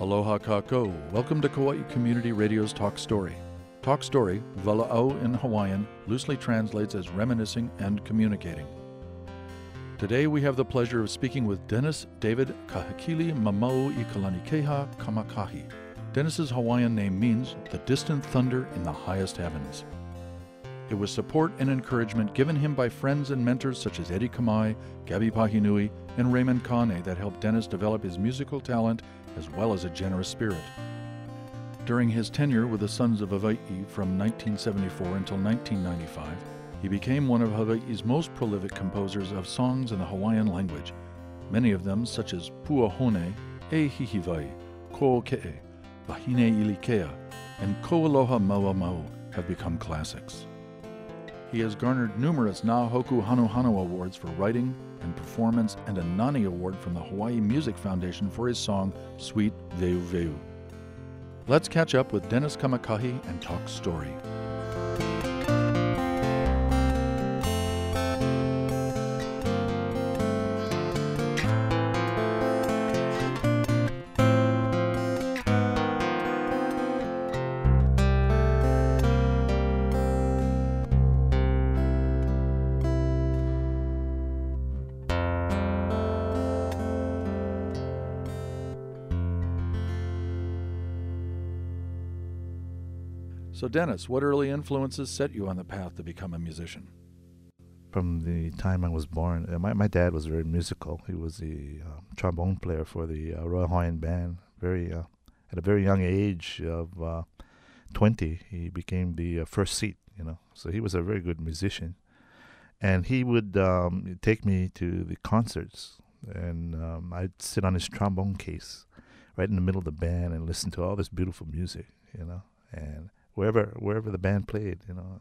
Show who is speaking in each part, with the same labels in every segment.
Speaker 1: Aloha kako. Welcome to Kauai Community Radio's Talk Story. Talk Story, vala'au in Hawaiian, loosely translates as reminiscing and communicating. Today we have the pleasure of speaking with Dennis David Kahekili Mamau i Kalanikeha Kamakahi. Dennis's Hawaiian name means the distant thunder in the highest heavens. It was support and encouragement given him by friends and mentors such as Eddie Kamai, Gabi Pahinui, and Raymond Kane that helped Dennis develop his musical talent as well as a generous spirit. During his tenure with the Sons of Hawaii from 1974 until 1995, he became one of Hawaii's most prolific composers of songs in the Hawaiian language. Many of them, such as Puahone, E Hihivai, Ko'oke'e, Wahine Ilikea, and Ko'aloha Maua Mau, have become classics. He has garnered numerous Na Hoku Hanu Hanu awards for writing and performance and a Nani Award from the Hawaii Music Foundation for his song Sweet Veu Veu. Let's catch up with Dennis Kamakahi and talk story. So Dennis, what early influences set you on the path to become a musician?
Speaker 2: From the time I was born, my dad was very musical. He was the trombone player for the Royal Hawaiian Band. At a very young age of 20, he became the first seat, So he was a very good musician. And he would take me to the concerts, and I'd sit on his trombone case right in the middle of the band and listen to all this beautiful music, and wherever the band played,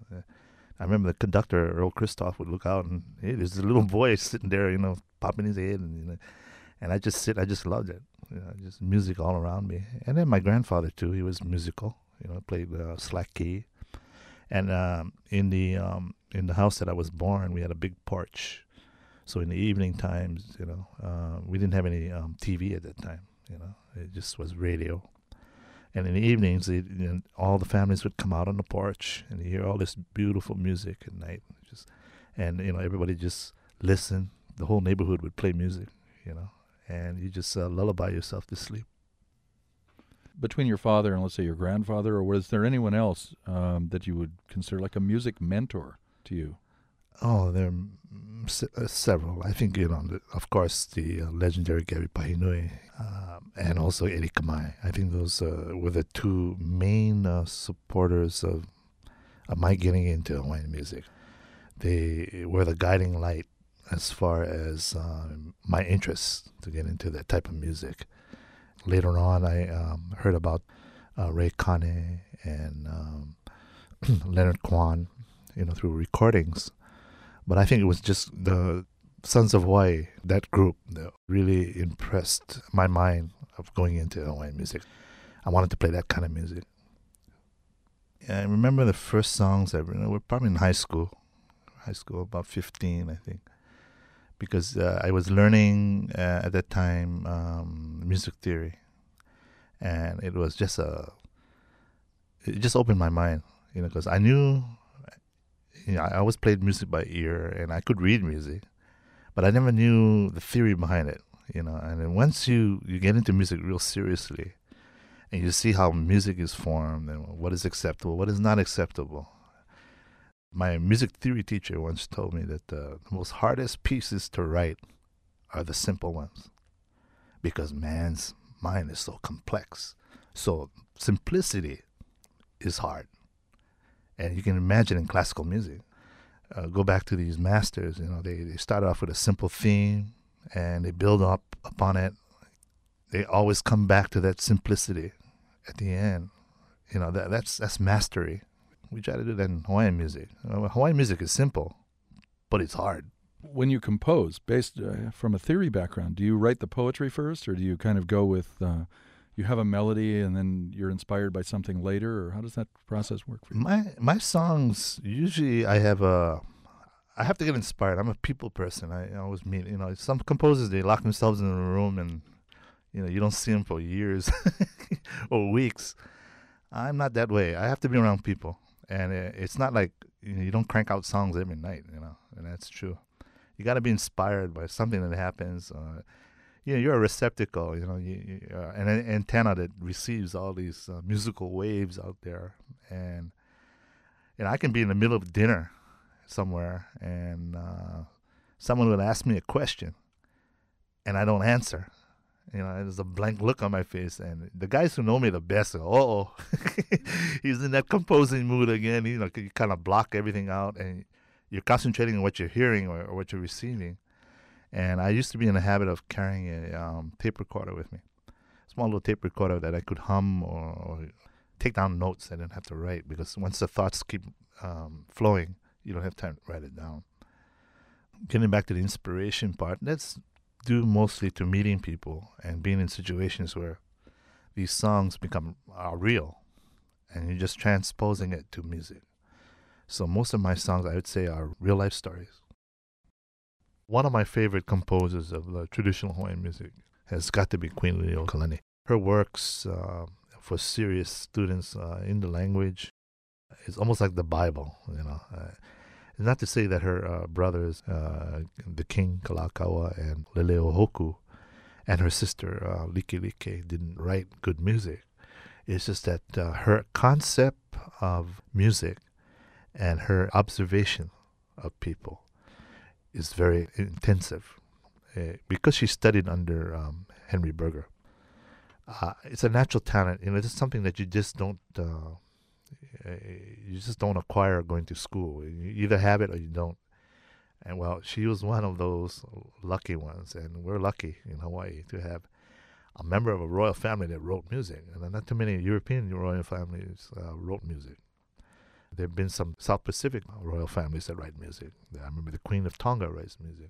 Speaker 2: I remember the conductor, Earl Christoph, would look out and, hey, there's a little boy sitting there, popping his head, and I just loved it, just music all around me. And then my grandfather too, he was musical, played slack key, and in the house that I was born, we had a big porch, so in the evening times, we didn't have any TV at that time, it just was radio. And in the evenings, all the families would come out on the porch and you hear all this beautiful music at night. Everybody just listened. The whole neighborhood would play music, and you just lullaby yourself to sleep.
Speaker 1: Between your father and, let's say, your grandfather, or was there anyone else that you would consider like a music mentor to you?
Speaker 2: Oh, there are several. I think, of course, the legendary Gabi Pahinui and also Eddie Kamai. I think those were the two main supporters of my getting into Hawaiian music. They were the guiding light as far as my interest to get into that type of music. Later on, I heard about Ray Kane and Leonard Kwan, through recordings. But I think it was just the Sons of Hawaii, that group, that really impressed my mind of going into Hawaiian music. I wanted to play that kind of music. I remember the first songs I were probably in high school, about 15, I think, because I was learning at that time music theory, and it was just it just opened my mind, because I knew. I always played music by ear, and I could read music, but I never knew the theory behind it, And then once you get into music real seriously, and you see how music is formed and what is acceptable, what is not acceptable. My music theory teacher once told me that the most hardest pieces to write are the simple ones, because man's mind is so complex. So simplicity is hard. And you can imagine in classical music, go back to these masters, they start off with a simple theme and they build up upon it. They always come back to that simplicity at the end. That's mastery. We try to do that in Hawaiian music. Hawaiian music is simple, but it's hard.
Speaker 1: When you compose, based from a theory background, do you write the poetry first, or do you kind of go with... you have a melody and then you're inspired by something later, or how does that process work for you?
Speaker 2: My songs, usually I have to get inspired. I'm a people person. I always meet, some composers, they lock themselves in a room and, You don't see them for years or weeks. I'm not that way. I have to be around people, and it's not like you don't crank out songs every night, and that's true. You got to be inspired by something that happens. You're a receptacle, an antenna that receives all these musical waves out there, and I can be in the middle of dinner somewhere, and someone will ask me a question, and I don't answer. There's a blank look on my face, and the guys who know me the best go, "Oh, he's in that composing mood again." You kind of block everything out, and you're concentrating on what you're hearing or what you're receiving. And I used to be in the habit of carrying a tape recorder with me, small little tape recorder that I could hum or take down notes. I didn't have to write, because once the thoughts keep flowing, you don't have time to write it down. Getting back to the inspiration part, that's due mostly to meeting people and being in situations where these songs are real, and you're just transposing it to music. So most of my songs, I would say, are real life stories. One of my favorite composers of the traditional Hawaiian music has got to be Queen Liliuokalani. Her works for serious students in the language is almost like the Bible, not to say that her brothers, the King Kalakaua and Leleohoku, and her sister Likelike didn't write good music. It's just that her concept of music and her observation of people is very intensive. Because she studied under Henry Berger, it's a natural talent. It's something that you just don't acquire going to school. You either have it or you don't. And well, she was one of those lucky ones, and we're lucky in Hawaii to have a member of a royal family that wrote music. And not too many European royal families wrote music. There have been some South Pacific royal families that write music. I remember the Queen of Tonga writes music.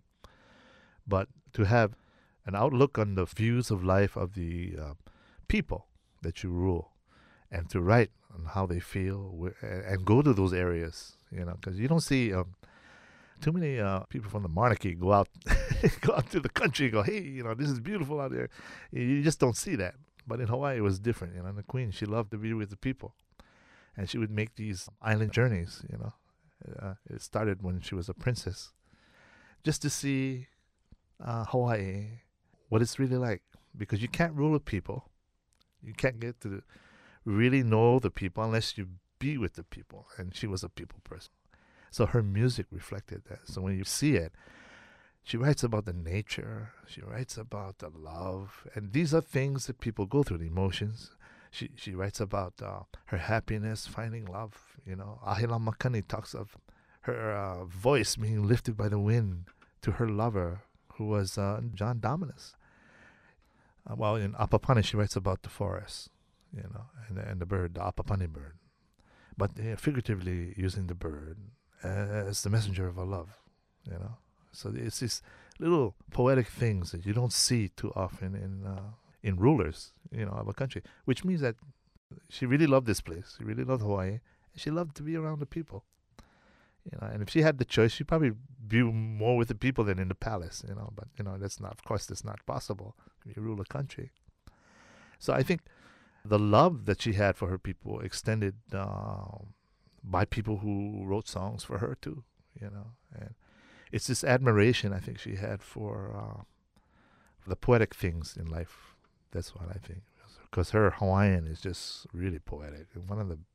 Speaker 2: But to have an outlook on the views of life of the people that you rule, and to write on how they feel, and go to those areas, because you don't see too many people from the monarchy go out to the country and go, "Hey, this is beautiful out there." You just don't see that. But in Hawaii, it was different. The Queen, she loved to be with the people, and she would make these island journeys. It started when she was a princess, just to see Hawaii, what it's really like, because you can't rule the people. You can't get to really know the people unless you be with the people, and she was a people person. So her music reflected that. So when you see it, she writes about the nature, she writes about the love, and these are things that people go through, the emotions. She writes about her happiness, finding love. Ahila Makani talks of her voice being lifted by the wind to her lover, who was John Dominus. Well, in Apapani, she writes about the forest, and the bird, the Apapani bird. But figuratively using the bird as the messenger of our love, So it's these little poetic things that you don't see too often in rulers, of a country, which means that she really loved this place. She really loved Hawaii, and she loved to be around the people. And if she had the choice, she'd probably be more with the people than in the palace, But, that's not possible if you rule a country. So I think the love that she had for her people extended by people who wrote songs for her too, And it's this admiration I think she had for the poetic things in life. That's what I think. Because her Hawaiian is just really poetic. And one of the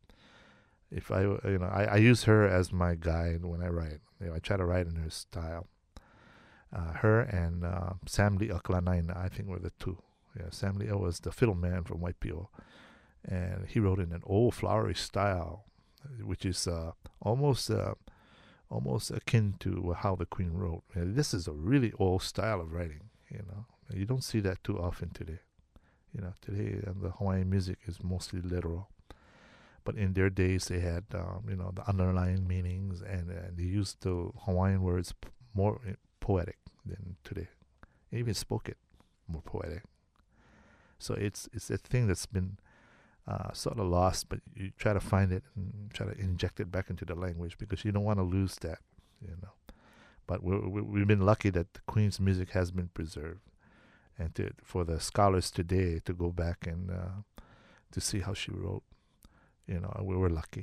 Speaker 2: I use her as my guide when I write. I try to write in her style. Her and Sam Li'a I think were the two. Sam Li'a was the fiddle man from Waipio, and he wrote in an old flowery style, which is almost akin to how the Queen wrote. This is a really old style of writing. You don't see that too often today. Today the Hawaiian music is mostly literal. But in their days, they had, the underlying meanings, and they used the Hawaiian words more poetic than today. They even spoke it more poetic. So it's a thing that's been sort of lost, but you try to find it and try to inject it back into the language, because you don't want to lose that, But we've been lucky that the Queen's music has been preserved, and for the scholars today to go back and to see how she wrote. We were lucky.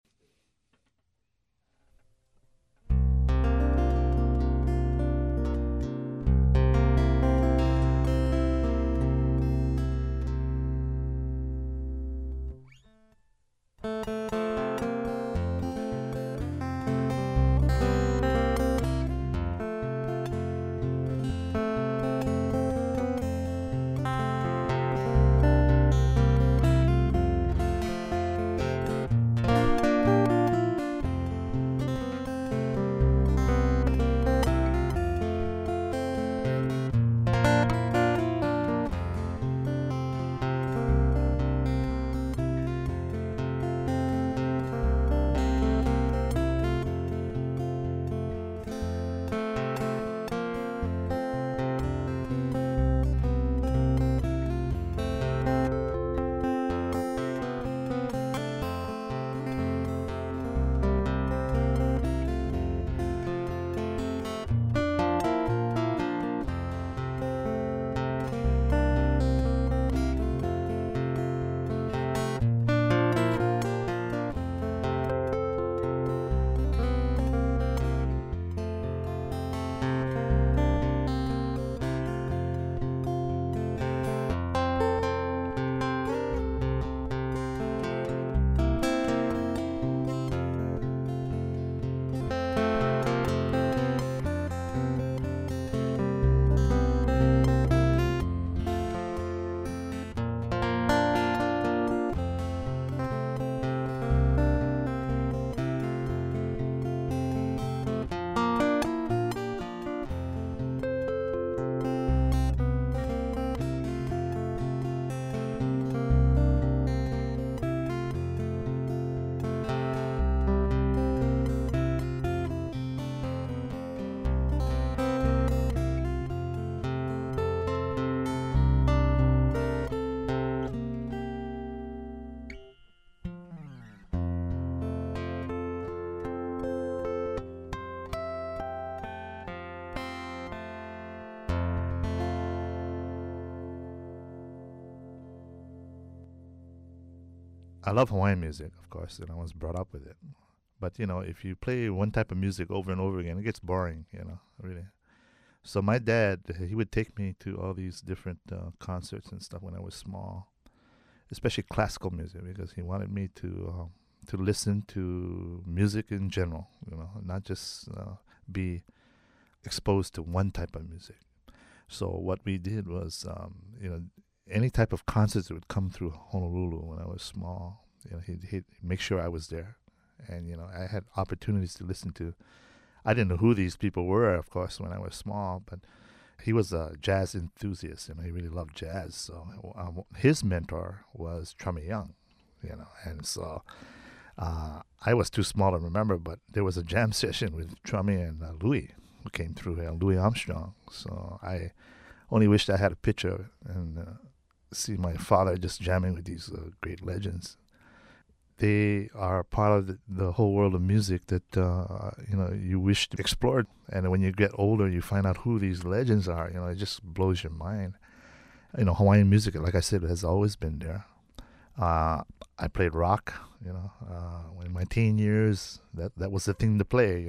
Speaker 2: I love Hawaiian music, of course, and I was brought up with it. But, if you play one type of music over and over again, it gets boring, really. So my dad, he would take me to all these different concerts and stuff when I was small, especially classical music, because he wanted me to listen to music in general, not just be exposed to one type of music. So what we did was, any type of concerts that would come through Honolulu when I was small, he'd make sure I was there. And, I had opportunities to listen to. I didn't know who these people were, of course, when I was small, but he was a jazz enthusiast. He really loved jazz. So his mentor was Trummy Young, and so I was too small to remember, but there was a jam session with Trummy and Louis, who came through, Louis Armstrong. So I only wished I had a picture and see my father just jamming with these great legends. They are part of the whole world of music that you wish to explore. And when you get older, you find out who these legends are. It just blows your mind. Hawaiian music, like I said, has always been there. I played rock. In my teen years, that was the thing to play.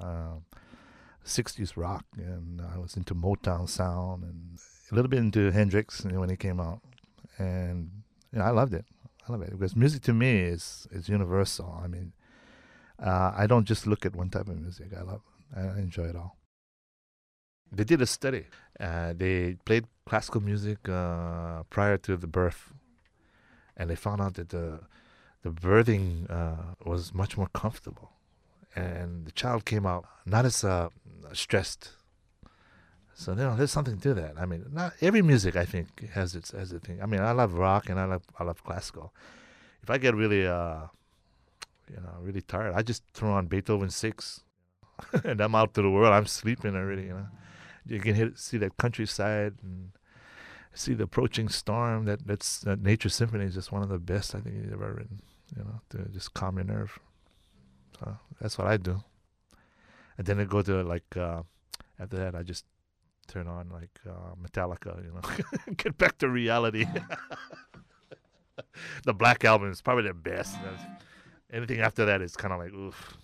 Speaker 2: 60s rock, and I was into Motown sound and a little bit into Hendrix when he came out, and I loved it. I love it because music to me is universal. I mean, I don't just look at one type of music. I enjoy it all. They did a study. They played classical music prior to the birth, and they found out that the birthing was much more comfortable, and the child came out not as stressed. So there's something to that. I mean, not every music I think has a thing. I mean, I love rock and I love classical. If I get really really tired, I just throw on Beethoven 6, and I'm out to the world. I'm sleeping already. You can see that countryside and see the approaching storm. That Nature Symphony is just one of the best I think he's ever written. To just calm your nerve. So that's what I do. And then I go to after that I just turn on like Metallica, get back to reality. The Black Album is probably their best. Anything after that is kind of like, oof.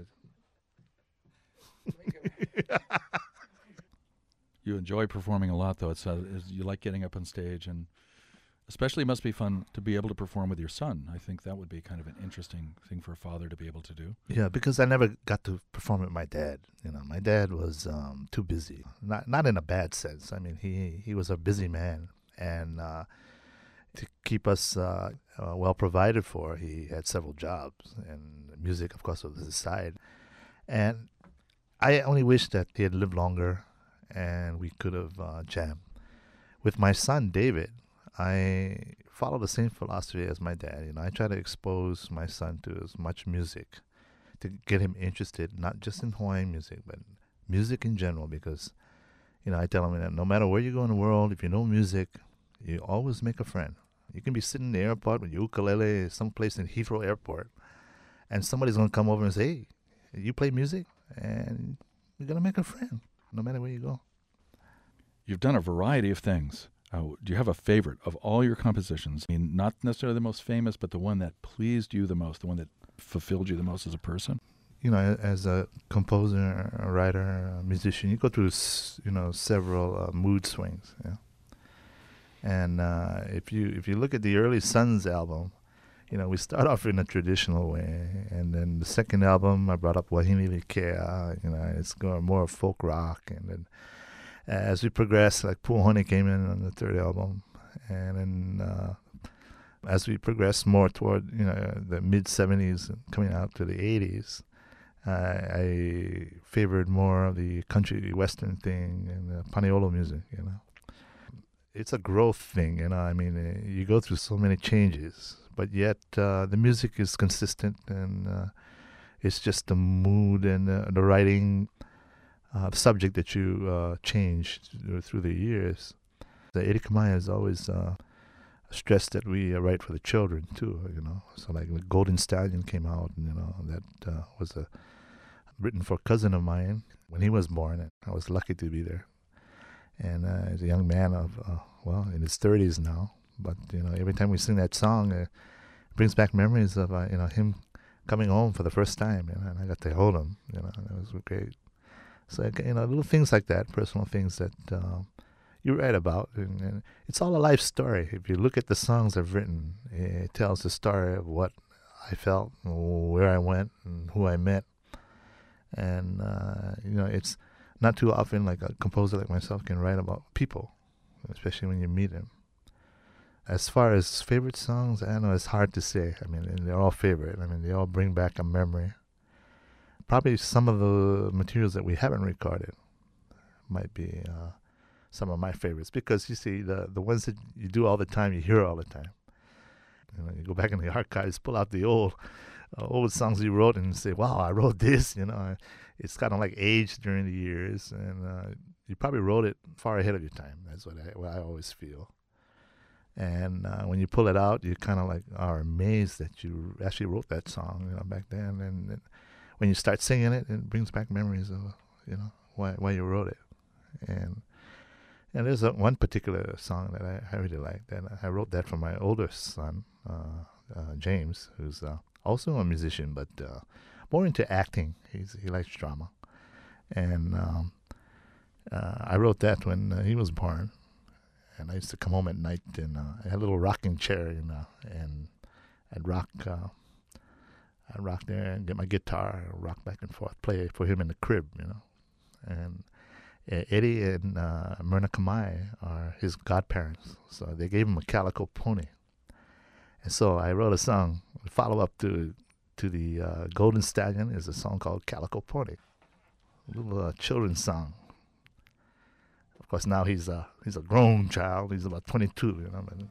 Speaker 1: You enjoy performing a lot, though. You like getting up on stage, and especially it must be fun to be able to perform with your son. I think that would be kind of an interesting thing for a father to be able to do.
Speaker 2: Yeah, because I never got to perform with my dad. My dad was too busy. Not in a bad sense. I mean, he was a busy man, and to keep us well provided for, he had several jobs, and music, of course, was his side. And I only wish that he had lived longer, and we could have jammed. With my son, David, I follow the same philosophy as my dad. I try to expose my son to as much music to get him interested, not just in Hawaiian music, but music in general, because, I tell him that no matter where you go in the world, if you know music, you always make a friend. You can be sitting in the airport with your ukulele someplace in Heathrow Airport, and somebody's going to come over and say, hey, you play music? And you're going to make a friend no matter where you go.
Speaker 1: You've done a variety of things. Do you have a favorite of all your compositions? I mean, not necessarily the most famous, but the one that pleased you the most, the one that fulfilled you the most as a person?
Speaker 2: As a composer, a writer, a musician, you go through, several mood swings. Yeah. And if you look at the early Sons album, we start off in a traditional way, and then the second album I brought up Wahine Likea, it's going more folk rock, and then as we progress, like Puahone came in on the third album, and then as we progress more toward the mid 70s and coming out to the 80s, I favored more of the country western thing and the Paniolo music. It's a growth thing, you go through so many changes, but yet the music is consistent, and it's just the mood and the writing subject that you change through the years. The Eddie Kamai has always stressed that we write for the children too, So like the Golden Stallion came out, and that was written for a cousin of mine when he was born, and I was lucky to be there. And he's a young man of, in his 30s now. But, every time we sing that song, it brings back memories of, him coming home for the first time. And I got to hold him, it was great. So, little things like that, personal things that you write about. And it's all a life story. If you look at the songs I've written, it tells the story of what I felt, where I went, and who I met. And, it's not too often like a composer like myself can write about people, especially when you meet them. As far as favorite songs, I know it's hard to say. They're all favorite. They all bring back a memory. Probably some of the materials that we haven't recorded might be some of my favorites, because you see, the ones that you do all the time, you hear all the time. You go back in the archives, pull out the old songs you wrote and say, wow, I wrote this, It's kind of like aged during the years, and you probably wrote it far ahead of your time. That's what I always feel. And when you pull it out, you kind of like are amazed that you actually wrote that song, back then. And when you start singing it, it brings back memories of, why you wrote it. And there's one particular song that I really like. That I wrote that for my older son, James, who's also a musician, but more into acting. He likes drama. And I wrote that when he was born. And I used to come home at night, and I had a little rocking chair, and I'd rock there and get my guitar, rock back and forth, play for him in the crib, And Eddie and Myrna Kamai are his godparents, so they gave him a calico pony. And so I wrote a song, follow up to the Golden Stallion is a song called Calico Pony, a little children's song. Of course, now he's a grown child. He's about 22,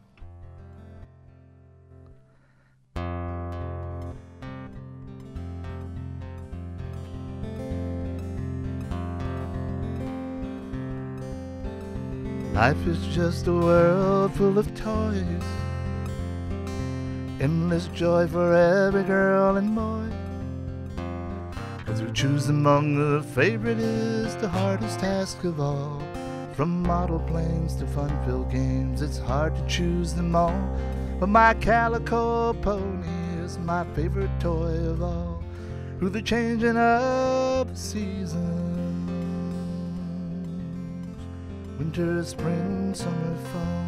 Speaker 2: Life is just a world full of toys, endless joy for every girl and boy. As we choose among the favorite is the hardest task of all. From model planes to fun-filled games, it's hard to choose them all. But my calico pony is my favorite toy of all. Through the changing of the seasons, winter, spring, summer, fall.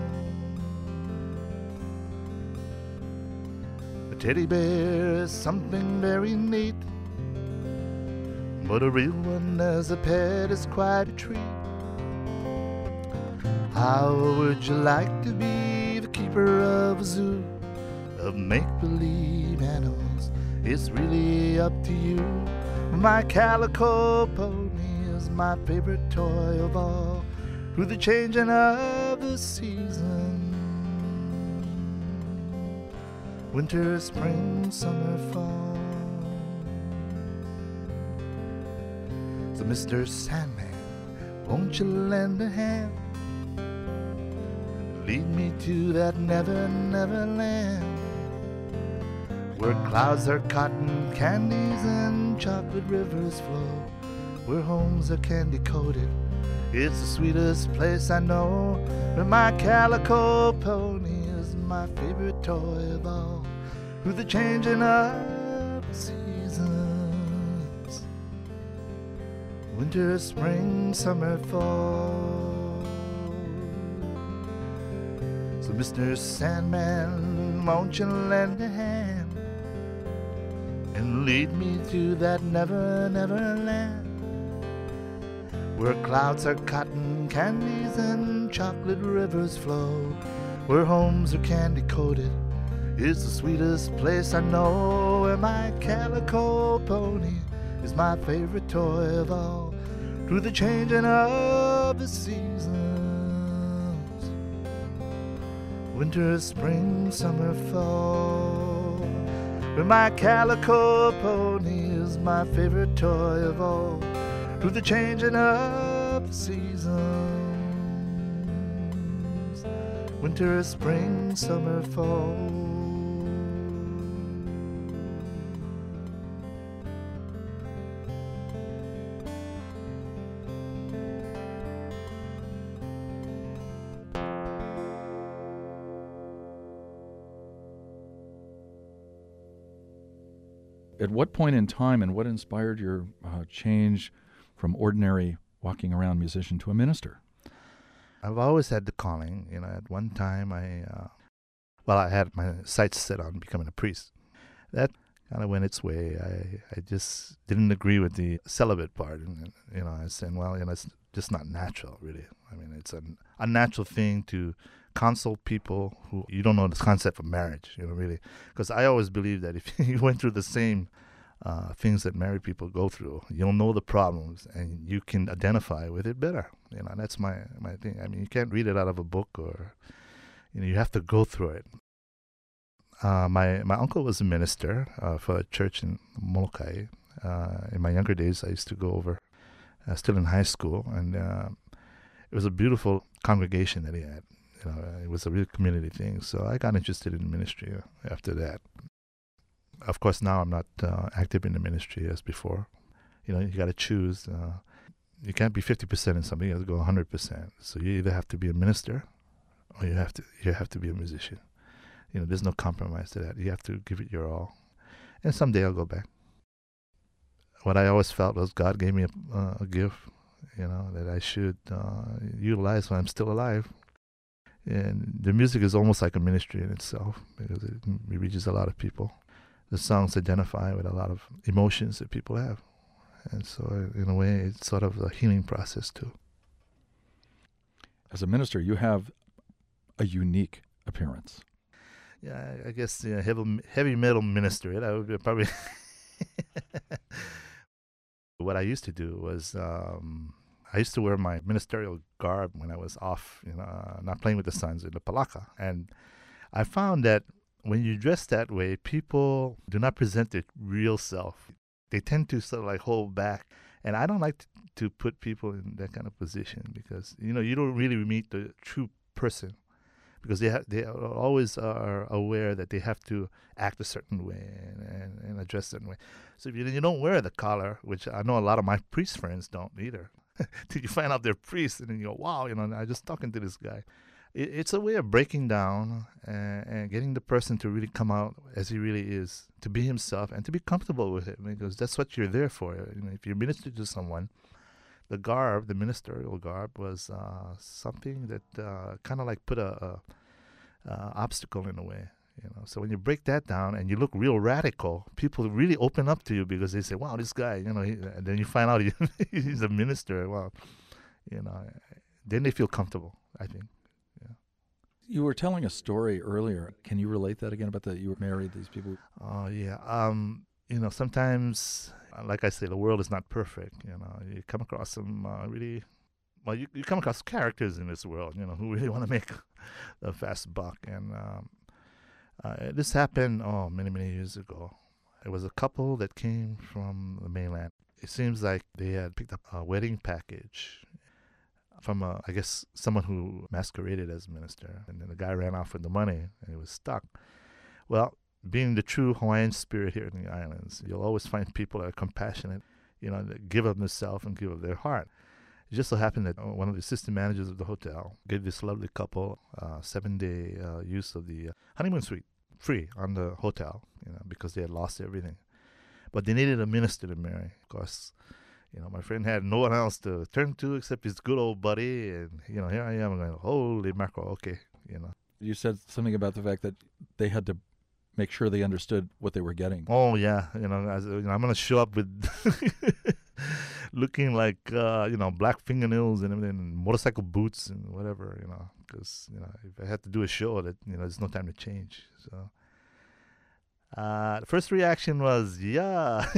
Speaker 2: A teddy bear is something very neat, but a real one as a pet is quite a treat. How would you like to be the keeper of a zoo of make-believe animals? It's really up to you. My calico pony is my favorite toy of all. Through the changing of the season, winter, spring, summer, fall. So Mr. Sandman, won't you lend a hand? Lead me to that never, never land, where clouds are cotton candies and chocolate rivers flow, where homes are candy coated. It's the sweetest place I know, where my calico pony is my favorite toy of all. Through the changing of seasons, winter, spring, summer, fall. So Mr. Sandman, won't you lend a hand and lead me to that never, never land, where clouds are cotton candies and chocolate rivers flow, where homes are candy coated. It's the sweetest place I know, where my calico pony is my favorite toy of all. Through the changing of the seasons, winter, spring, summer, fall, where my calico pony is my favorite toy of all. Through the changing of the seasons, winter, spring, summer, fall.
Speaker 1: At what point in time and what inspired your change from ordinary walking around musician to a minister?
Speaker 2: I've always had the calling. At one time I had my sights set on becoming a priest. That kind of went its way. I just didn't agree with the celibate part. And, I said, it's just not natural, really. I mean, it's an unnatural thing to counsel people who you don't know the concept of marriage, really. Because I always believe that if you went through the same things that married people go through, you'll know the problems and you can identify with it better. That's my thing. I mean, you can't read it out of a book, or you have to go through it. My uncle was a minister for a church in Molokai. In my younger days, I used to go over, still in high school, and it was a beautiful congregation that he had. It was a real community thing. So I got interested in ministry after that. Of course, now I'm not active in the ministry as before. You got to choose. You can't be 50% in something. You have to go 100%. So you either have to be a minister, or you have to be a musician. There's no compromise to that. You have to give it your all. And someday I'll go back. What I always felt was God gave me a gift, that I should utilize when I'm still alive. And the music is almost like a ministry in itself, because it reaches a lot of people. The songs identify with a lot of emotions that people have. And so in a way, it's sort of a healing process too.
Speaker 1: As a minister, you have a unique appearance.
Speaker 2: Yeah, I guess heavy metal minister. That would be probably... What I used to do was... I used to wear my ministerial garb when I was off, not playing with the Suns in the Palaka. And I found that when you dress that way, people do not present their real self. They tend to sort of hold back. And I don't like to put people in that kind of position, because, you don't really meet the true person, because they always are aware that they have to act a certain way and address a certain way. So if you don't wear the collar, which I know a lot of my priest friends don't either, till you find out they're priests, and then you go, wow, I just talking to this guy. It's a way of breaking down and getting the person to really come out as he really is, to be himself and to be comfortable with it, because that's what you're there for. If you minister to someone, the garb, the ministerial garb, was something that kind of like put a obstacle in the way. So when you break that down and you look real radical, people really open up to you because they say, "Wow, this guy," and then you find out he's a minister. Well, then they feel comfortable, I think.
Speaker 1: You were telling a story earlier. Can you relate that again about that you were married, these people?
Speaker 2: Oh, yeah. Sometimes, like I say, the world is not perfect. You come across some really, well, you come across characters in this world, who really want to make a fast buck. And this happened, many, many years ago. It was a couple that came from the mainland. It seems like they had picked up a wedding package from, I guess, someone who masqueraded as a minister. And then the guy ran off with the money, and he was stuck. Well, being the true Hawaiian spirit here in the islands, you'll always find people that are compassionate, that give of themselves and give of their heart. It just so happened that one of the assistant managers of the hotel gave this lovely couple 7-day use of the honeymoon suite free on the hotel, because they had lost everything. But they needed a minister to marry. Of course, my friend had no one else to turn to except his good old buddy. And, here I am going, holy mackerel, okay,
Speaker 1: You said something about the fact that they had to make sure they understood what they were getting.
Speaker 2: Oh, yeah. I'm going to show up with looking like, black fingernails and everything, and motorcycle boots and whatever, because, if I had to do a show, that, there's no time to change. So the first reaction was, yeah,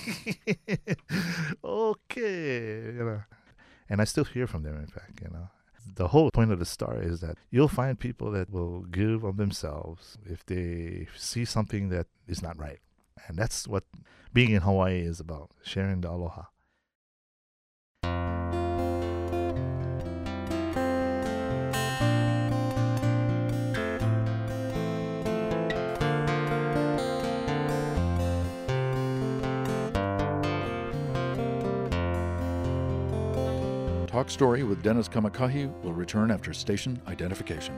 Speaker 2: okay, and I still hear from them, in fact, The whole point of the story is that you'll find people that will give of themselves if they see something that is not right. And that's what being in Hawaii is about, sharing the aloha.
Speaker 1: Talk Story with Dennis Kamakahi will return after station identification.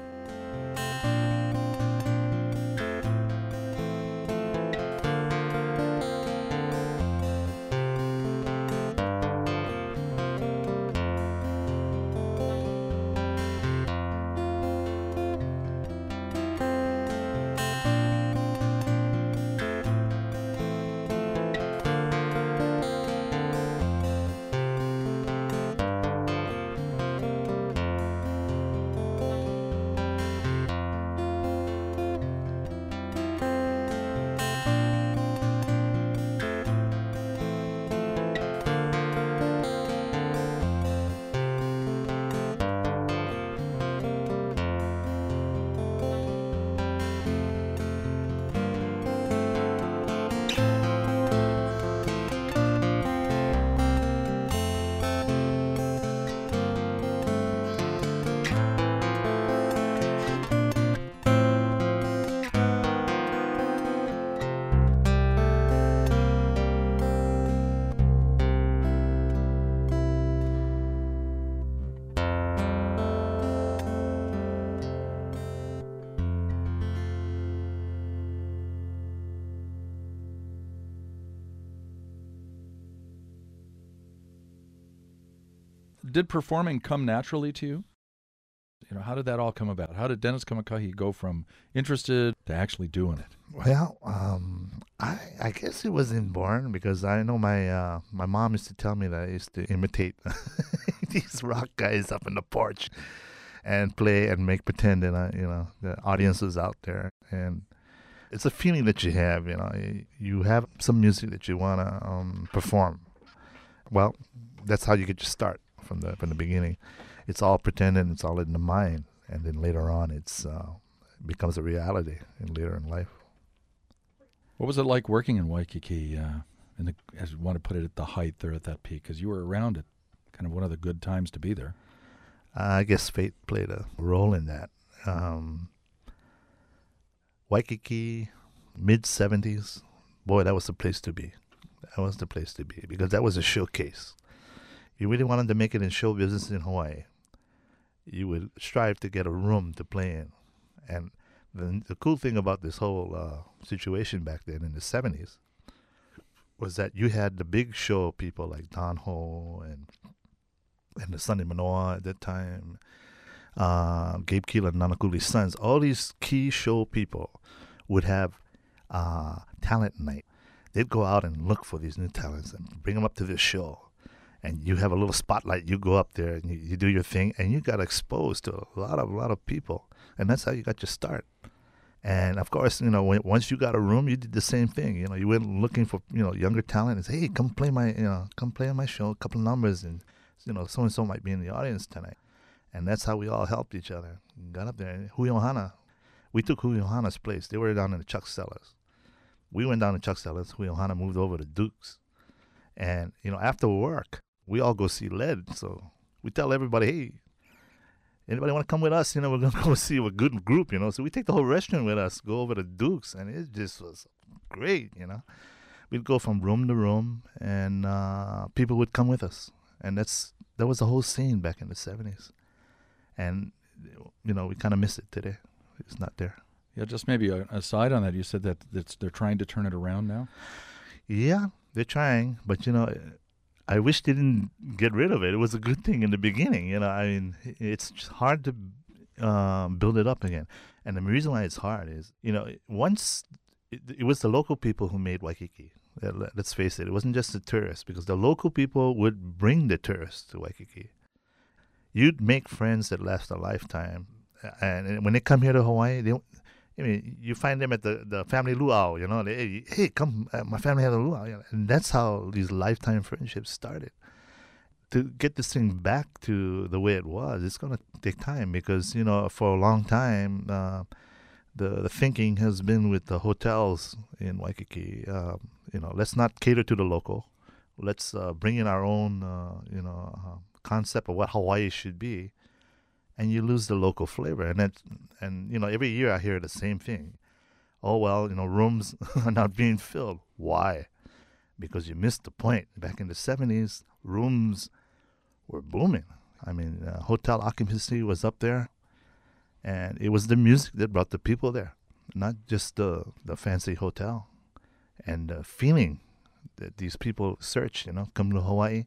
Speaker 1: Did performing come naturally to you? How did that all come about? How did Dennis Kamakahi go from interested to actually doing it?
Speaker 2: Well, I guess it was inborn, because I know my mom used to tell me that I used to imitate these rock guys up in the porch and play and make pretend that the audience was out there. And it's a feeling that you have. You have some music that you want to perform. Well, that's how you get your start. From the beginning, it's all pretending, it's all in the mind, and then later on, it becomes a reality later in life.
Speaker 1: What was it like working in Waikiki? As you want to put it, at the height there at that peak, because you were around it, kind of one of the good times to be there.
Speaker 2: I guess fate played a role in that. Waikiki, mid-70s, boy, that was the place to be. That was the place to be, because that was a showcase. you really wanted to make it in show business in Hawaii, you would strive to get a room to play in. And the cool thing about this whole situation back then in the 70s was that you had the big show people like Don Ho and the Sunday Manoa at that time, Gabe Keelan, Nanakuli's sons. All these key show people would have talent night. They'd go out and look for these new talents and bring them up to this show. And you have a little spotlight. You go up there and you do your thing, and you got exposed to a lot of people, and that's how you got your start. And of course, once you got a room, you did the same thing. You went looking for younger talent and say, hey, come play on my show, a couple of numbers, and so and so might be in the audience tonight. And that's how we all helped each other. Got up there, and Hui Ohana, we took Hui Ohana's place. They were down in the Chuck Cellars. We went down to Chuck Cellars. Hui Ohana moved over to Duke's, and after work, we all go see Led. So we tell everybody, hey, anybody want to come with us? We're going to go see a good group, So we take the whole restaurant with us, go over to Duke's, and it just was great, We'd go from room to room, and people would come with us. And that was the whole scene back in the 70s. And, we kind of miss it today. It's not there.
Speaker 1: Yeah, just maybe aside on that, you said that they're trying to turn it around now?
Speaker 2: Yeah, they're trying, but, I wish they didn't get rid of it. It was a good thing in the beginning. It's hard to build it up again. And the reason why it's hard is, once it was the local people who made Waikiki. Let's face it wasn't just the tourists, because the local people would bring the tourists to Waikiki. You'd make friends that last a lifetime. And when they come here to Hawaii, you find them at the family luau, hey, come, my family has a luau. And that's how these lifetime friendships started. To get this thing back to the way it was, it's going to take time because, for a long time, the thinking has been with the hotels in Waikiki. Let's not cater to the local. Let's bring in our own, concept of what Hawaii should be. And you lose the local flavor. And every year I hear the same thing. Oh, well, rooms are not being filled. Why? Because you missed the point. Back in the 70s, rooms were booming. Hotel occupancy was up there. And it was the music that brought the people there, not just the fancy hotel. And the feeling that these people search, come to Hawaii.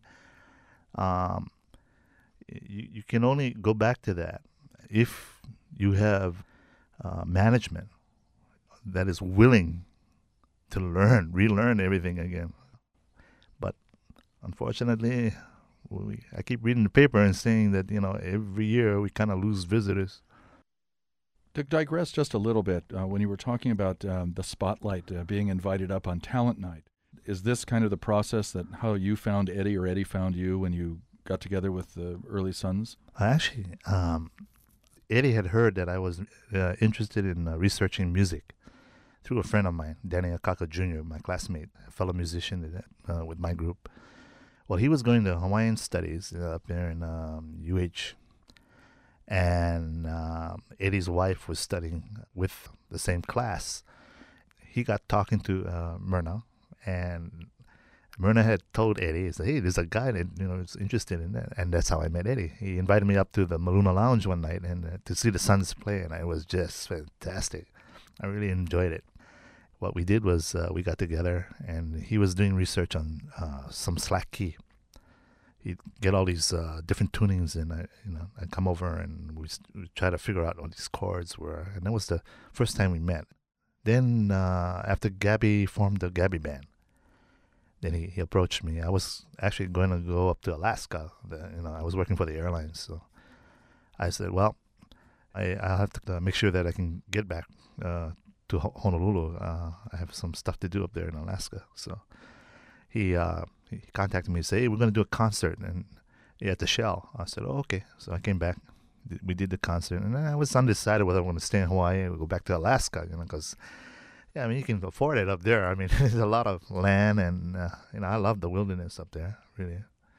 Speaker 2: You can only go back to that if you have management that is willing to relearn everything again. But unfortunately, I keep reading the paper and saying that, every year we kind of lose visitors.
Speaker 1: To digress just a little bit, when you were talking about the spotlight being invited up on talent night, is this kind of the process that how you found Eddie or Eddie found you when you got together with the early sons?
Speaker 2: Actually, Eddie had heard that I was interested in researching music through a friend of mine, Danny Akaka Jr., my classmate, a fellow musician with my group. Well, he was going to Hawaiian Studies up there in UH, and Eddie's wife was studying with the same class. He got talking to Myrna, and Myrna had told Eddie, he said, hey, there's a guy that is interested in that. And that's how I met Eddie. He invited me up to the Maluna Lounge one night and to see the Suns play, and it was just fantastic. I really enjoyed it. What we did was we got together, and he was doing research on some slack key. He'd get all these different tunings, and I'd come over and we try to figure out what these chords were. And that was the first time we met. Then after Gabby formed the Gabby Band, then he approached me. I was actually going to go up to Alaska. I was working for the airlines, so I said, well, I'll have to make sure that I can get back to Honolulu. I have some stuff to do up there in Alaska. So he contacted me and said, hey, we're going to do a concert at the Shell. I said, oh, okay. So I came back. We did the concert, and I was undecided whether I want to stay in Hawaii or go back to Alaska, because you can afford it up there. There's a lot of land, and I love the wilderness up there, really.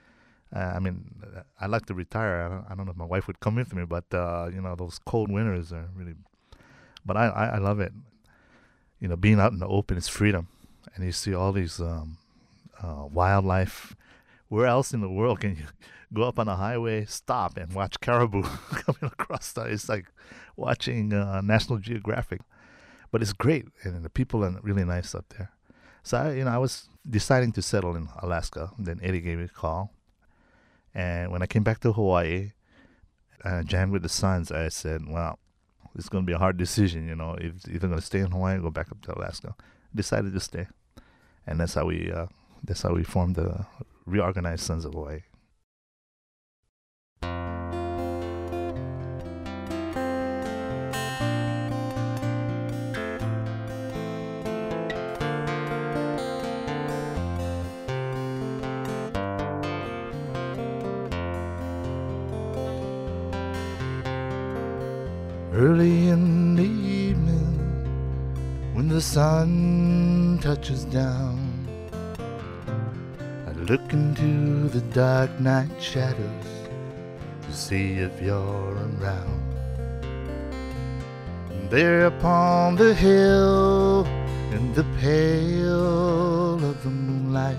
Speaker 2: I'd like to retire. I don't know if my wife would come with me, but those cold winters are really. But I love it. Being out in the open is freedom, and you see all these wildlife. where else in the world can you go up on a highway, stop, and watch caribou coming across? It's like watching National Geographic. But it's great, and the people are really nice up there. So I was deciding to settle in Alaska. Then Eddie gave me a call, and when I came back to Hawaii, jammed with the Suns, I said, "Well, it's going to be a hard decision. If either going to stay in Hawaii or go back up to Alaska." Decided to stay, and that's how we formed the Reorganized Sons of Hawaii. Early in the evening, when the sun touches down, I look into the dark night shadows to see if you're around. And there upon the hill, in the pale of the moonlight,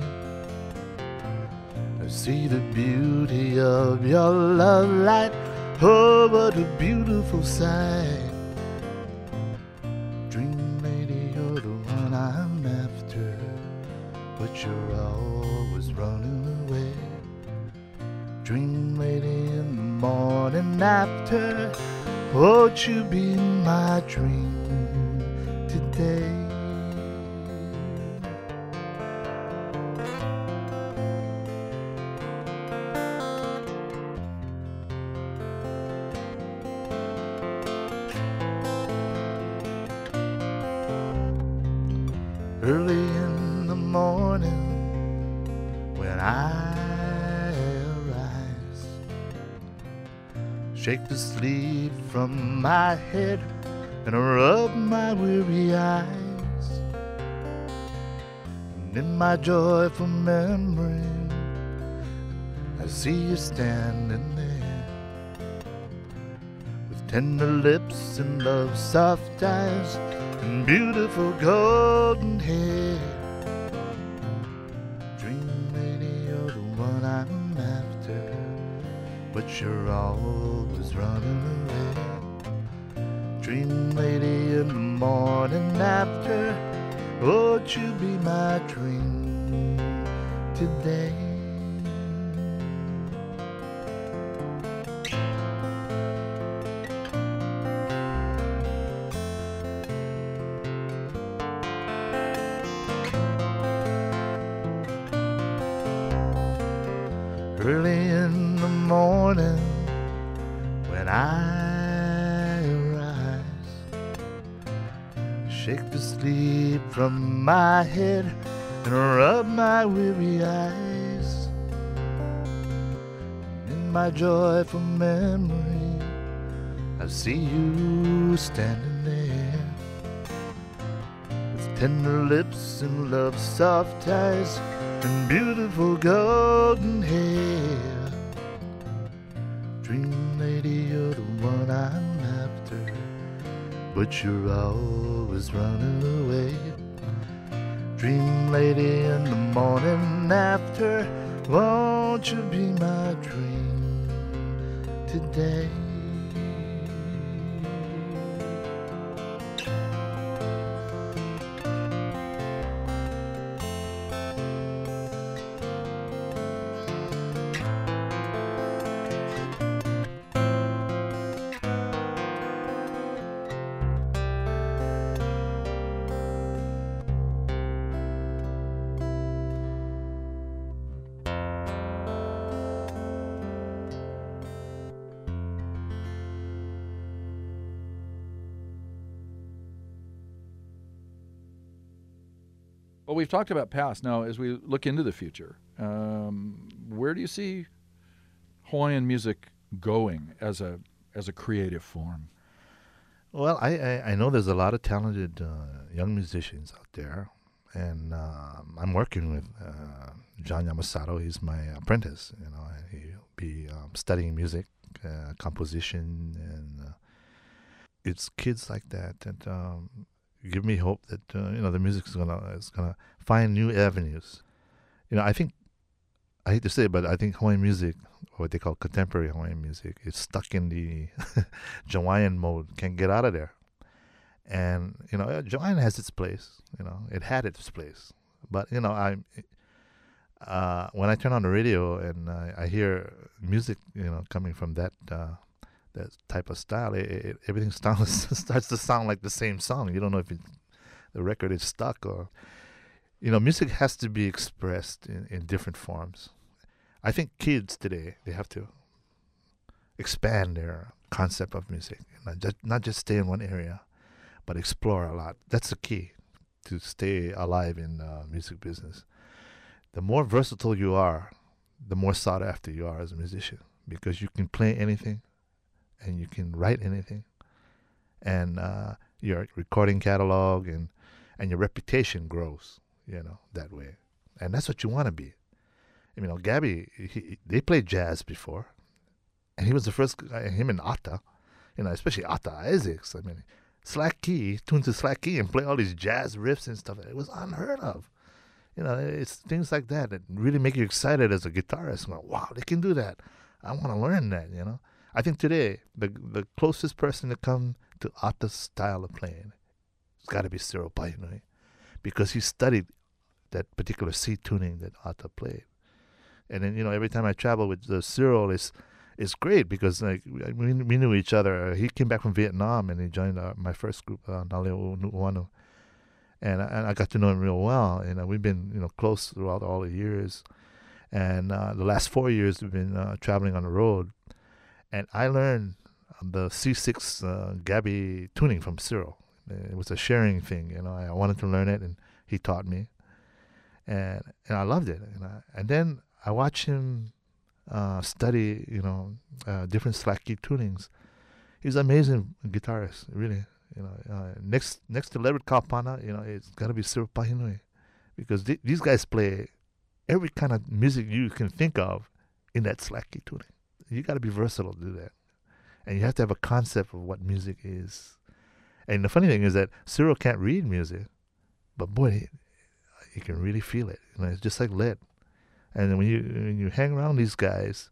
Speaker 2: I see the beauty of your love light. Oh, what a beautiful sight. Dream lady, you're the one I'm after, but you're always running away. Dream lady, in the morning after, won't you be my dream today? Early in the morning, when I arise, shake the sleep from my head and rub my weary eyes. And in my joyful memory, I see you standing there, with tender lips and love's soft eyes and beautiful golden hair. Dream lady, you're the one I'm after, but you're always running away. Dream lady, in the morning after, won't you be my dream today? Early in the morning, when I arise, shake the sleep from my head and rub my weary eyes. In my joyful memory, I see you standing there, with tender lips and love's soft eyes and beautiful golden hair. Dream lady, you're the one I'm after, but you're always running away. Dream lady, in the morning after, won't you be my dream today?
Speaker 1: Well, we've talked about past. Now, as we look into the future, where do you see Hawaiian music going as a creative form?
Speaker 2: Well, I know there's a lot of talented young musicians out there, and I'm working with John Yamasato. He's my apprentice. And he'll be studying music, composition, and it's kids like that give me hope that the music is gonna find new avenues. I think I hate to say it, but I think Hawaiian music, or what they call contemporary Hawaiian music, is stuck in the Hawaiian mode. Can't get out of there. And Hawaiian has its place. It had its place. But when I turn on the radio and I hear music, coming from that type of style, everything starts to sound like the same song. You don't know if the record is stuck or, music has to be expressed in different forms. I think kids today, they have to expand their concept of music, not just stay in one area, but explore a lot. That's the key to stay alive in the music business. The more versatile you are, the more sought after you are as a musician, because you can play anything and you can write anything, and your recording catalog and your reputation grows, that way. And that's what you want to be. Gabby, they played jazz before, and he was the first guy, him and Atta, especially Atta Isaacs. Slack key, tune to slack key and play all these jazz riffs and stuff. It was unheard of. It's things like that really make you excited as a guitarist. Wow, they can do that. I want to learn that, I think today, the closest person to come to Atta's style of playing, it's got to be Cyril Pahinui, because he studied that particular C tuning that Atta played. And then, every time I travel with Cyril, it's great because we knew each other. He came back from Vietnam and he joined my first group, Naleo Nu'uanu. And I got to know him real well. We've been close throughout all the years. And the last 4 years we've been traveling on the road. And I learned the C6 Gabby tuning from Cyril. It was a sharing thing. I wanted to learn it, and he taught me. And I loved it. And then I watched him study, different slack key tunings. He's an amazing guitarist, really. Next to Leonard Kaupana, it's got to be Cyril Pahinui, because these guys play every kind of music you can think of in that slack key tuning. You got to be versatile to do that, and you have to have a concept of what music is. And the funny thing is that Cyril can't read music, but boy, you can really feel it. It's just like lead. And when you hang around these guys,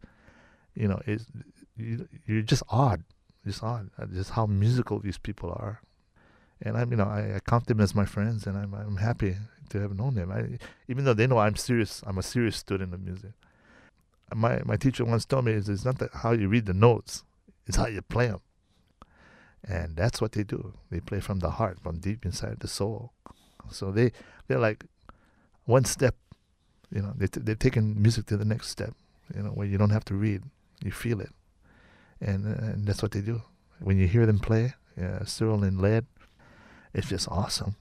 Speaker 2: you're just awed. Just how musical these people are. And I count them as my friends, and I'm happy to have known them. Even though they know I'm serious, I'm a serious student of music. My teacher once told me, it's not how you read the notes, it's how you play them. And that's what they do. They play from the heart, from deep inside the soul. So they're like one step. They've taken music to the next step. Where you don't have to read, you feel it. And that's what they do. When you hear them play, Cyril and Led, it's just awesome.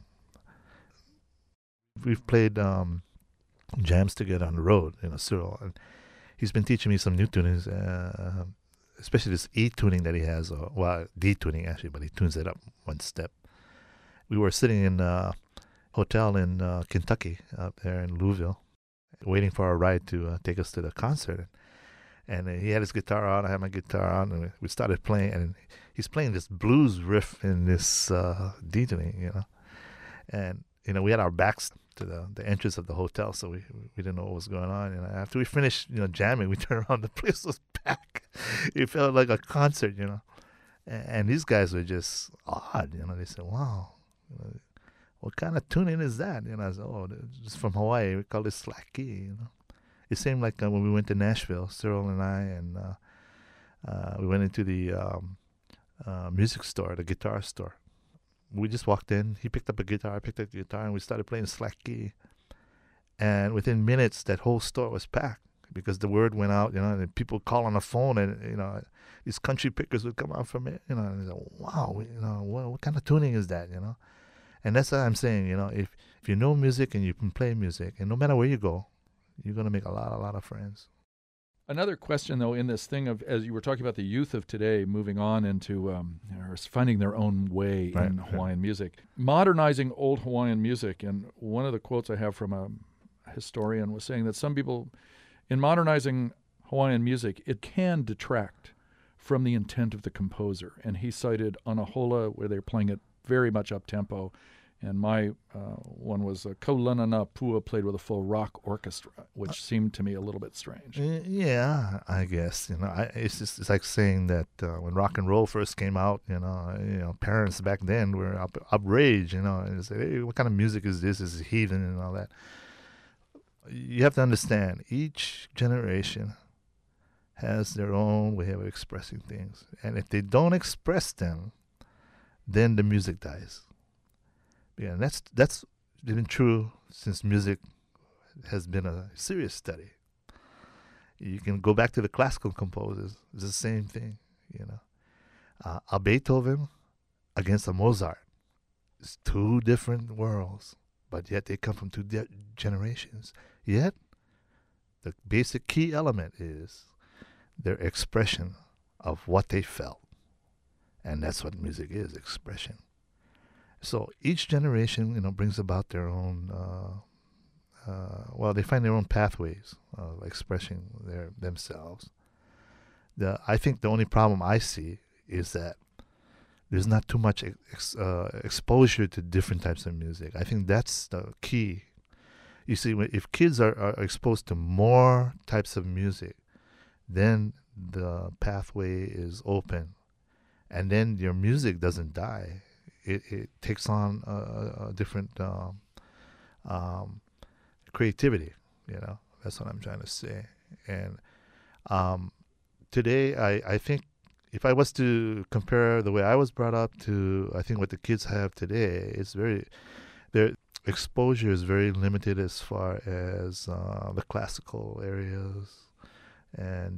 Speaker 2: We've played jams together on the road, Cyril. And he's been teaching me some new tunings, especially this E tuning that he has, D tuning actually, but he tunes it up one step. We were sitting in a hotel in Kentucky, up there in Louisville, waiting for our ride to take us to the concert. And he had his guitar on, I had my guitar on, and we started playing, and he's playing this blues riff in this D tuning, And, we had our backs to the entrance of the hotel, so we didn't know what was going on. And after we finished, jamming, we turned around, the place was packed. It felt like a concert, And these guys were just odd, They said, wow, what kind of tuning is that? I said, it's from Hawaii. We call it slack key, It seemed like when we went to Nashville, Cyril and I, and we went into the music store, the guitar store. We just walked in. He picked up a guitar, I picked up the guitar, and we started playing slack key. And within minutes, that whole store was packed because the word went out, and people call on the phone, and, these country pickers would come out from it, and they said, wow, what kind of tuning is that, And that's what I'm saying, if you know music and you can play music, and no matter where you go, you're going to make a lot of friends.
Speaker 1: Another question, though, in this thing of, as you were talking about the youth of today moving on into or finding their own way in Hawaiian music, modernizing old Hawaiian music. And one of the quotes I have from a historian was saying that some people, in modernizing Hawaiian music, it can detract from the intent of the composer. And he cited Anahola, where they're playing it very much up-tempo, And my one was Kaulana Pua played with a full rock orchestra, which seemed to me a little bit strange.
Speaker 2: Yeah, I guess it's like saying that when rock and roll first came out, parents back then were outraged, and say, hey, what kind of music is this? Is it heathen and all that? You have to understand, each generation has their own way of expressing things, and if they don't express them, then the music dies. Yeah, and that's been true since music has been a serious study. You can go back to the classical composers; it's the same thing, A Beethoven against a Mozart, it's two different worlds, but yet they come from two generations. Yet, the basic key element is their expression of what they felt, and that's what music is: expression. So each generation, brings about their own. They find their own pathways of expressing themselves. I think the only problem I see is that there's not too much exposure to different types of music. I think that's the key. You see, if kids are exposed to more types of music, then the pathway is open, and then your music doesn't die. It takes on a different creativity. That's what I'm trying to say. And today, I think if I was to compare the way I was brought up to, I think what the kids have today, their exposure is very limited as far as the classical areas and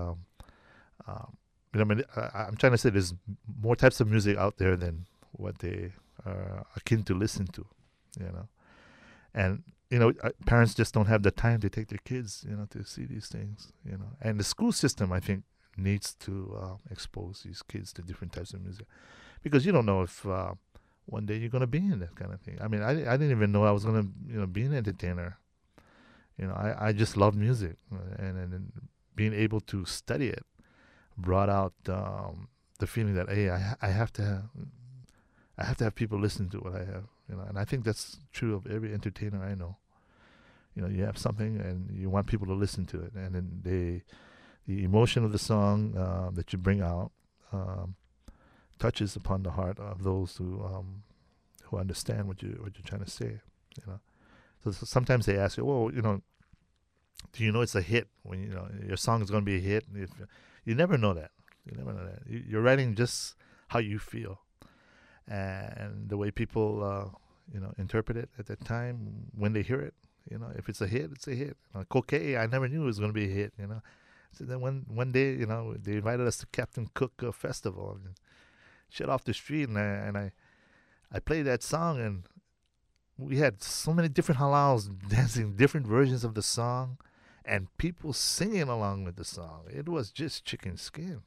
Speaker 2: I'm trying to say there's more types of music out there than what they are akin to listen to, and parents just don't have the time to take their kids, to see these things, and the school system, I think, needs to expose these kids to different types of music, because you don't know if one day you're going to be in that kind of thing. I mean, I didn't even know I was going to be an entertainer. I just love music, and being able to study it brought out the feeling that, hey, I have to have people listen to what I have, and I think that's true of every entertainer I know. You have something and you want people to listen to it, and then the emotion of the song that you bring out touches upon the heart of those who understand what you're trying to say. So sometimes they ask you, well, do you know it's a hit when your song is going to be a hit? If you never know that, you're writing just how you feel, and the way people interpret it at that time when they hear it. If it's a hit, it's a hit. Coquet, I never knew it was going to be a hit. So then one day, they invited us to Captain Cook Festival and shut off the street, and I played that song, and we had so many different halals dancing different versions of the song, and people singing along with the song. It was just chicken skin,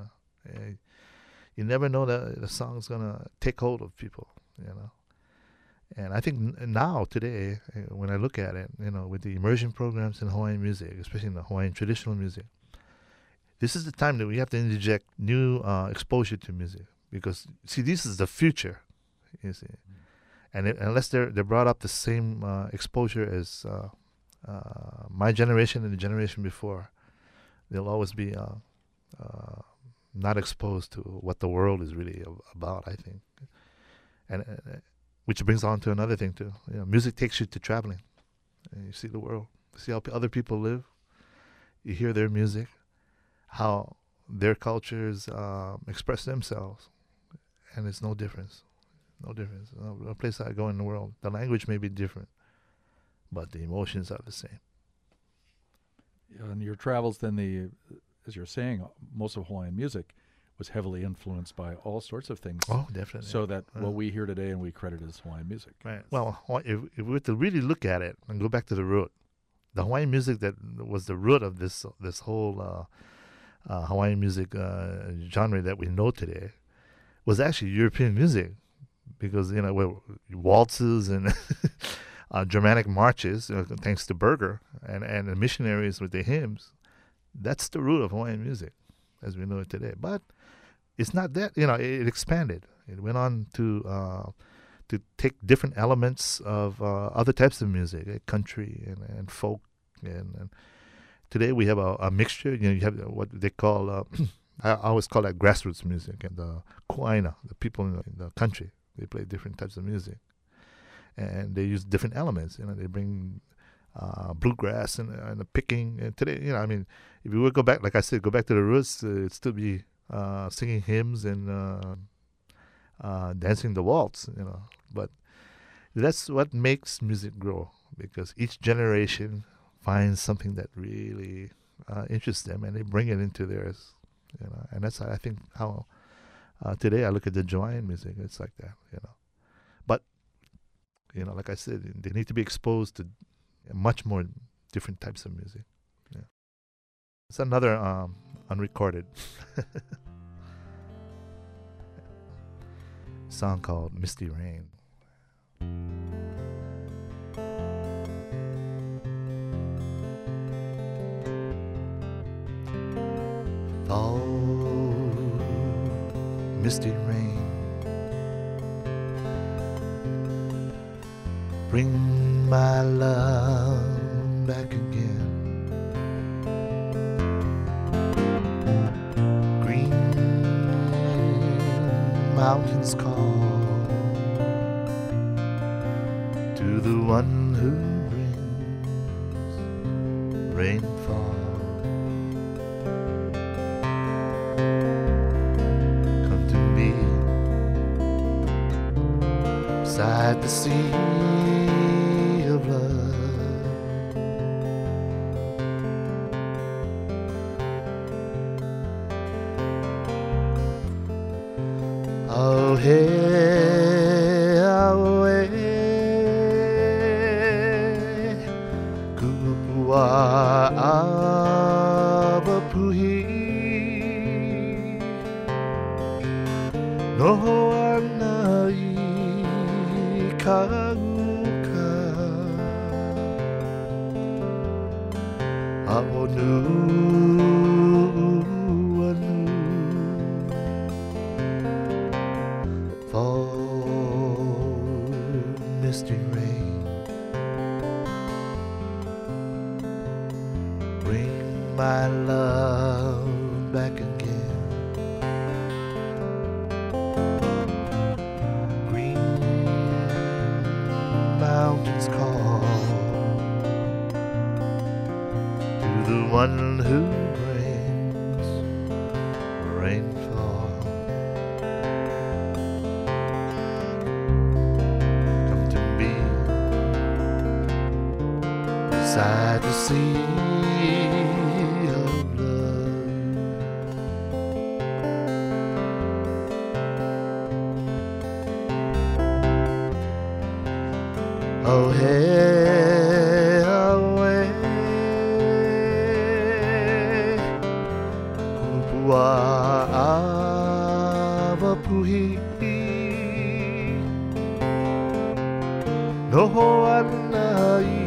Speaker 2: You never know that the song's gonna take hold of people, And I think now, today, when I look at it, with the immersion programs in Hawaiian music, especially in the Hawaiian traditional music, this is the time that we have to interject new exposure to music, because see, this is the future, you see, and unless they're brought up the same exposure as my generation and the generation before, they'll always be not exposed to what the world is really about, I think, and which brings on to another thing too. Music takes you to traveling, and you see the world, you see how other people live, you hear their music, how their cultures express themselves, and it's no difference. No place I go in the world, the language may be different, but the emotions are the same.
Speaker 1: And your travels, then, as you're saying, most of Hawaiian music was heavily influenced by all sorts of things.
Speaker 2: Oh, definitely.
Speaker 1: So that what we hear today and we credit as Hawaiian music.
Speaker 2: Right. Well, if we were to really look at it and go back to the root, the Hawaiian music that was the root of this whole Hawaiian music genre that we know today was actually European music, because waltzes and Germanic marches, thanks to Berger and the missionaries with the hymns. That's the root of Hawaiian music as we know it today. But it's not that, it expanded. It went on to to take different elements of other types of music, country and folk, and today we have a mixture. You have what they call I always call that grassroots music, and the kuaina, the people in the country, they play different types of music, and they use different elements. They bring bluegrass and the picking. And today, I mean, if you would go back, like I said, go back to the roots, it'd still be singing hymns and dancing the waltz. But that's what makes music grow, because each generation finds something that really interests them, and they bring it into theirs. And that's, I think, how today I look at the Hawaiian music. It's like that. But like I said, they need to be exposed to much more different types of music. Yeah. It's another unrecorded song called Misty Rain. Fall, misty rain, bring my love back again. Green mountains call to the one who brings rainfall. Come to me beside the sea of love. Oh, hey, away, kupua abapuhi, no anai kauka, abonu. Misty rain, bring my love back again. Green mountains call to the one who brings rainfall. Beside the sea of love. Oh, hey, away, kupua awapuhi, no anai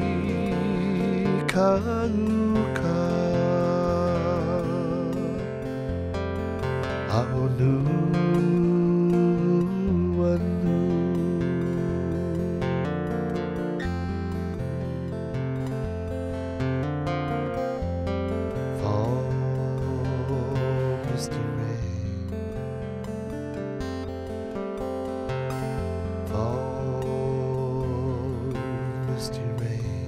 Speaker 2: kauka, aonu anu. Fall, misty rain, fall, misty rain.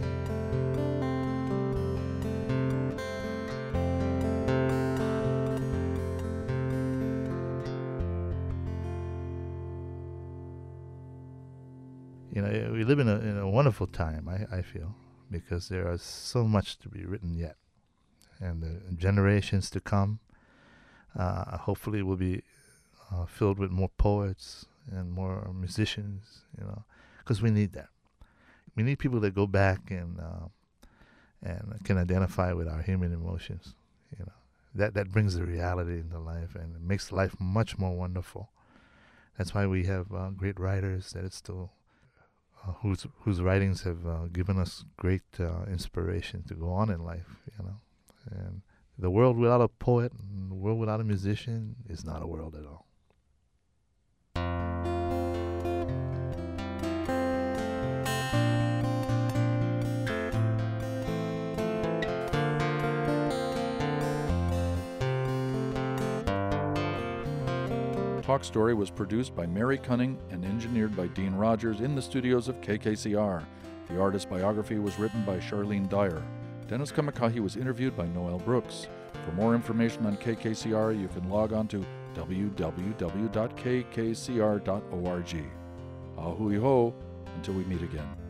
Speaker 2: We live in a wonderful time, I feel, because there is so much to be written yet. And the generations to come, hopefully, will be filled with more poets and more musicians, because we need that. We need people that go back and can identify with our human emotions. That brings the reality into life, and it makes life much more wonderful. That's why we have great writers that it's still whose writings have given us great inspiration to go on in life. And the world without a poet and the world without a musician is not a world at all.
Speaker 1: Talk Story was produced by Mary Cunning and engineered by Dean Rogers in the studios of KKCR. The artist biography was written by Charlene Dyer. Dennis Kamakahi was interviewed by Noel Brooks. For more information on KKCR, you can log on to www.kkcr.org. Ahui ho, until we meet again.